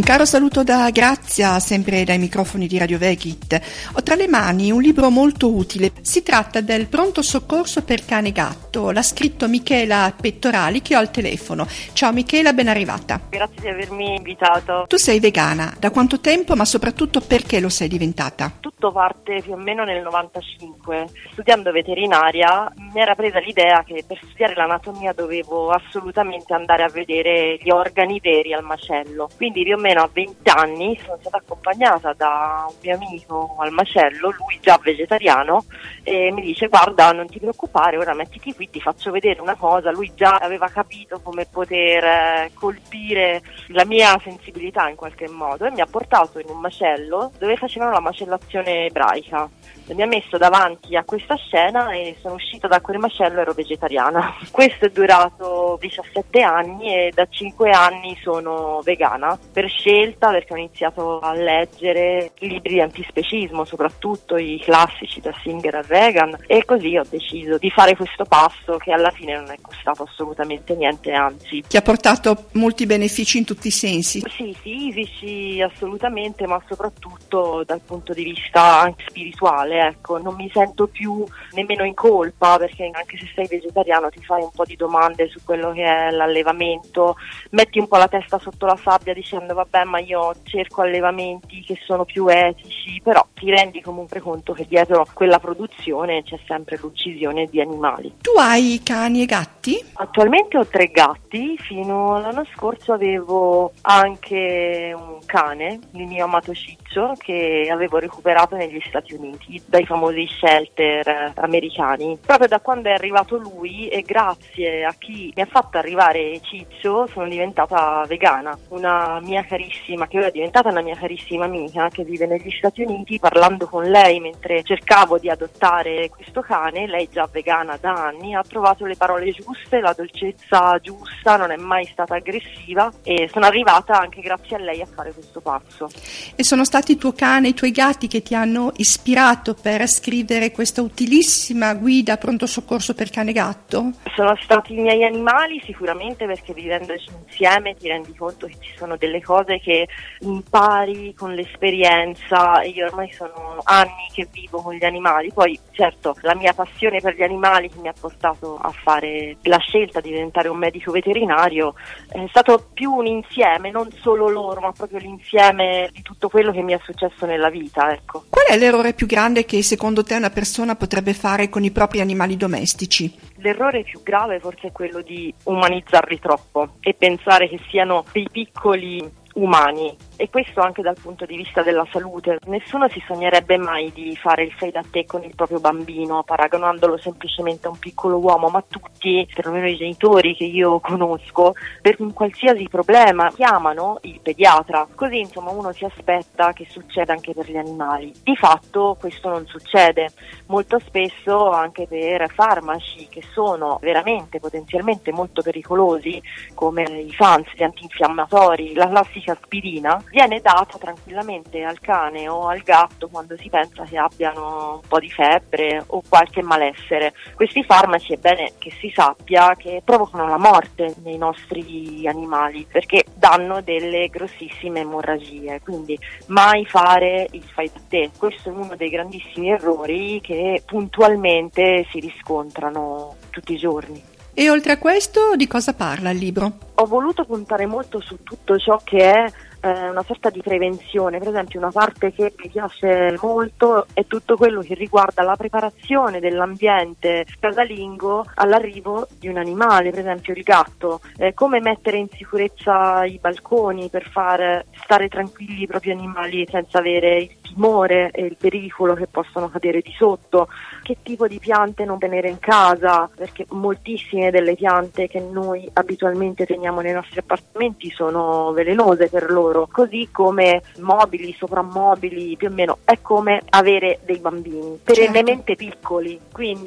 Un caro saluto da Grazia, sempre dai microfoni di Radio Vegit. Ho tra le mani un libro molto utile. Si tratta del Pronto soccorso per cane e gatto. L'ha scritto Michela Pettorali, che ho al telefono. Ciao Michela, ben arrivata. Grazie di avermi invitato. Tu sei vegana. Da quanto tempo, ma soprattutto perché lo sei diventata? Tutto parte più o meno nel 95. Studiando veterinaria mi era presa l'idea che per studiare l'anatomia dovevo assolutamente andare a vedere gli organi veri al macello. Quindi più o meno a 20 anni sono stata accompagnata da un mio amico al macello, lui già vegetariano, e mi dice: guarda, non ti preoccupare, ora mettiti qui, ti faccio vedere una cosa. Lui già aveva capito come poter colpire la mia sensibilità in qualche modo e mi ha portato in un macello dove facevano la macellazione ebraica. Mi ha messo davanti a questa scena e sono uscita da quel macello e ero vegetariana. Questo è durato 17 anni e da 5 anni sono vegana, per scelta, perché ho iniziato a leggere libri di antispecismo, soprattutto i classici da Singer a Reagan, e così ho deciso di fare questo passo che alla fine non è costato assolutamente niente, anzi. Ti ha portato molti benefici in tutti i sensi? Sì, fisici assolutamente, ma soprattutto dal punto di vista anche spirituale. Ecco, non mi sento più nemmeno in colpa, perché anche se sei vegetariano ti fai un po' di domande su quello che è l'allevamento, metti un po' la testa sotto la sabbia dicendo vabbè, ma io cerco allevamenti che sono più etici, però ti rendi comunque conto che dietro quella produzione c'è sempre l'uccisione di animali. Tu hai cani e gatti? Attualmente ho 3 gatti, fino all'anno scorso avevo anche un cane, il mio amato Ciccio, che avevo recuperato negli Stati Uniti dai famosi shelter americani. Proprio da quando è arrivato lui e grazie a chi mi ha fatto arrivare Ciccio sono diventata vegana. Una mia carissima, che ora è diventata una mia carissima amica che vive negli Stati Uniti, parlando con lei mentre cercavo di adottare questo cane, lei già vegana da anni, ha trovato le parole giuste, la dolcezza giusta, non è mai stata aggressiva e sono arrivata anche grazie a lei a fare questo passo. E sono stati il tuo cane e i tuoi gatti che ti hanno ispirato per scrivere questa utilissima guida Pronto soccorso per cane e gatto? Sono stati i miei animali sicuramente, perché vivendoci insieme ti rendi conto che ci sono delle cose che impari con l'esperienza, e io ormai sono anni che vivo con gli animali. Poi certo, la mia passione per gli animali che mi ha portato a fare la scelta di diventare un medico veterinario è stato più un insieme, non solo loro, ma proprio l'insieme di tutto quello che mi è successo nella vita, ecco. Qual è l'errore più grande che secondo te una persona potrebbe fare con i propri animali domestici? L'errore più grave forse è quello di umanizzarli troppo e pensare che siano dei piccoli umani, e questo anche dal punto di vista della salute. Nessuno si sognerebbe mai di fare il fai da te con il proprio bambino, paragonandolo semplicemente a un piccolo uomo, ma tutti, perlomeno i genitori che io conosco, per un qualsiasi problema chiamano il pediatra, così insomma uno si aspetta che succeda anche per gli animali. Di fatto questo non succede, molto spesso anche per farmaci che sono veramente potenzialmente molto pericolosi, come i FANS, gli antinfiammatori, la classica aspirina, viene data tranquillamente al cane o al gatto quando si pensa che abbiano un po' di febbre o qualche malessere. Questi farmaci è bene che si sappia che provocano la morte nei nostri animali, perché danno delle grossissime emorragie, quindi mai fare il fai da te. Questo è uno dei grandissimi errori che puntualmente si riscontrano tutti i giorni. E oltre a questo, di cosa parla il libro? Ho voluto puntare molto su tutto ciò che è una sorta di prevenzione. Per esempio, una parte che mi piace molto è tutto quello che riguarda la preparazione dell'ambiente casalingo all'arrivo di un animale, per esempio il gatto, come mettere in sicurezza i balconi per far stare tranquilli i propri animali senza avere il timore e il pericolo che possono cadere di sotto, che tipo di piante non tenere in casa, perché moltissime delle piante che noi abitualmente teniamo nei nostri appartamenti sono velenose per loro, così come mobili, soprammobili, più o meno è come avere dei bambini perennemente piccoli, quindi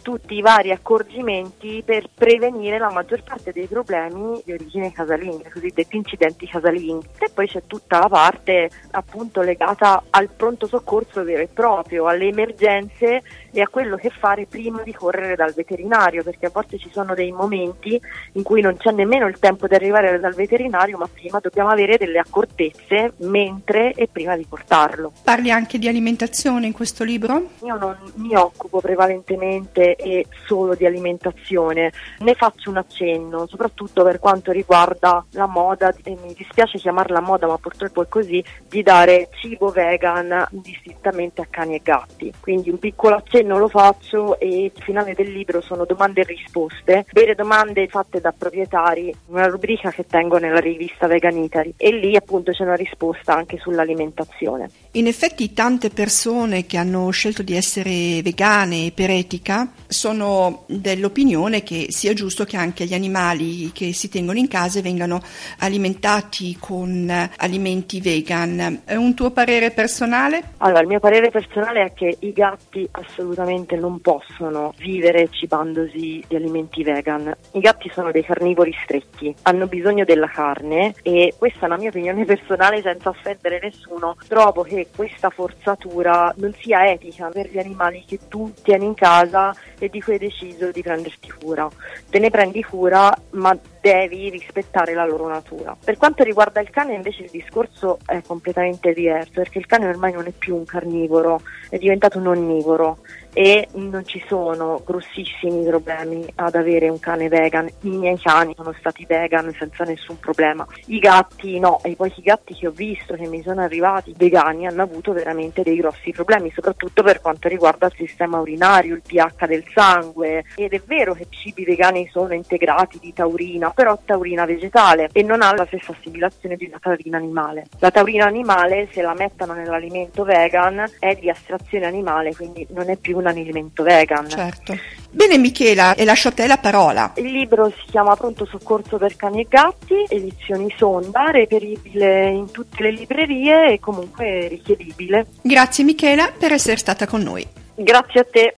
tutti i vari accorgimenti per prevenire la maggior parte dei problemi di origine casalinga, i cosiddetti incidenti casalinghi. E poi c'è tutta la parte appunto legata al pronto soccorso vero e proprio, alle emergenze e a quello che fare prima di correre dal veterinario, perché a volte ci sono dei momenti in cui non c'è nemmeno il tempo di arrivare dal veterinario, ma prima dobbiamo avere delle accortezze mentre e prima di portarlo. Parli anche di alimentazione in questo libro? Io non mi occupo prevalentemente e solo di alimentazione, ne faccio un accenno, soprattutto per quanto riguarda la moda, e mi dispiace chiamarla moda, ma purtroppo è così, di dare cibo vegan indistintamente a cani e gatti. Quindi un piccolo accenno lo faccio e il finale del libro sono domande e risposte, vere domande fatte da proprietari, una rubrica che tengo nella rivista Veganitary, e lì appunto c'è una risposta anche sull'alimentazione. In effetti tante persone che hanno scelto di essere vegane per etica sono dell'opinione che sia giusto che anche gli animali che si tengono in casa vengano alimentati con alimenti vegan. È un tuo parere personale? Allora, il mio parere personale è che i gatti assolutamente non possono vivere cibandosi di alimenti vegan. I gatti sono dei carnivori stretti, hanno bisogno della carne e questa è la mia opinione personale senza offendere nessuno. Trovo che questa forzatura non sia etica per gli animali che tu tieni in casa e di cui hai deciso di prenderti cura. Te ne prendi cura, ma devi rispettare la loro natura. Per quanto riguarda il cane invece il discorso è completamente diverso, perché il cane ormai non è più un carnivoro, è diventato un onnivoro e non ci sono grossissimi problemi ad avere un cane vegan. I miei cani sono stati vegan senza nessun problema, i gatti no, e poi i gatti che ho visto che mi sono arrivati vegani hanno avuto veramente dei grossi problemi, soprattutto per quanto riguarda il sistema urinario, il pH del sangue. Ed è vero che i cibi vegani sono integrati di taurina, però taurina vegetale e non ha la stessa assimilazione di una taurina animale. La taurina animale, se la mettono nell'alimento vegan, è di estrazione animale, quindi non è più un alimento vegan. Certo. Bene Michela, e lascio a te la parola. Il libro si chiama Pronto soccorso per cani e gatti, edizioni Sonda, reperibile in tutte le librerie e comunque richiedibile. Grazie Michela per essere stata con noi. Grazie a te.